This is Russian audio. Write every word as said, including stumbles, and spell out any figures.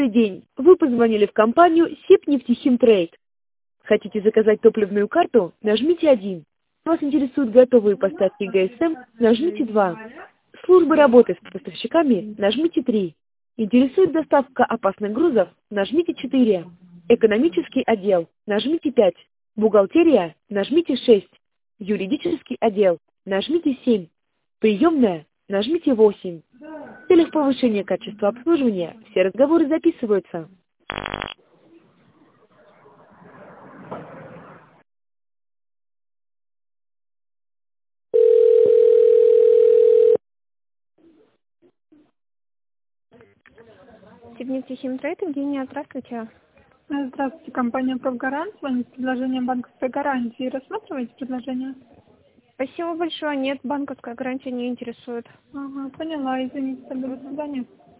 Добрый день. Вы позвонили в компанию Сибнефтехимтрейд. Хотите заказать топливную карту? Нажмите один. Вас интересуют готовые поставки ГСМ? Нажмите два. Служба работы с поставщиками? Нажмите три. Интересует доставка опасных грузов? Нажмите четыре. Экономический отдел? Нажмите пять. Бухгалтерия? Нажмите шесть. Юридический отдел? Нажмите семь. Приемная? Нажмите восемь. В целях повышения качества обслуживания все разговоры записываются. Сибнефтехимтрейд, Евгения, здравствуйте. Здравствуйте, компания «Профгарант». Звонит с предложением банковской гарантии. Рассматриваете предложение? Спасибо большое. Нет, банковская гарантия не интересует. Ага, поняла. Извините, тогда до свидания.